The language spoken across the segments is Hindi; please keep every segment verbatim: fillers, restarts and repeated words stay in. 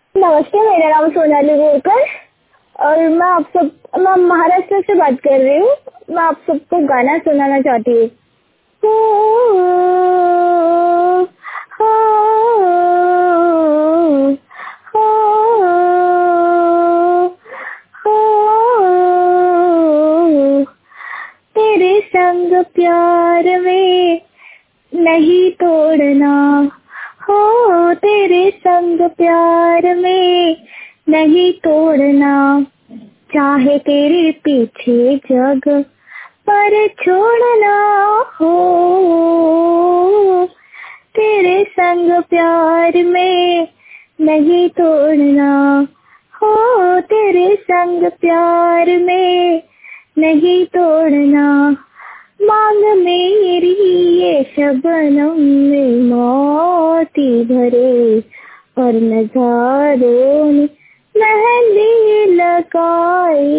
नमस्ते, मेरा नाम सोनाली बोरकर और मैं आप सब मैं महाराष्ट्र से बात कर रही हूँ। मैं आप सबको गाना सुनाना चाहती हूँ। हो, हो, हो, हो, तेरे संग प्यार में नहीं तोड़ना, हो तेरे संग प्यार में नहीं तोड़ना, चाहे तेरे पीछे जग पर छोड़ना, हो तेरे संग प्यार में नहीं तोड़ना, हो तेरे संग प्यार में नहीं तोड़ना, मांग मेरी ये शबनम में मोती भरे और नजारों ने मेहंदी लगाई,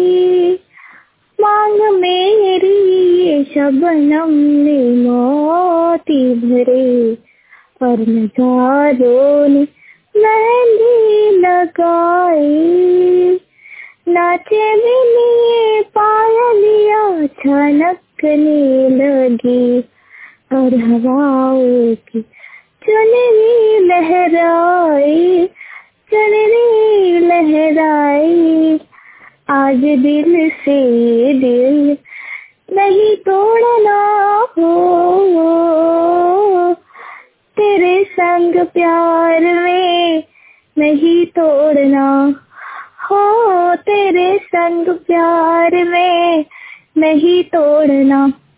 मांग मेरी ये शबनम में मोती भरे और नजारों ने मेहंदी लगाई, नाचे मिली पायलियाँ छनकने लगी और हवाओं की चुनरी लहराई, चुनरी लहराई, आज दिल से दिल नहीं तोड़ना, हो तेरे संग प्यार में नहीं तोड़ना, हो तेरे संग प्यार में नहीं तोड़ना।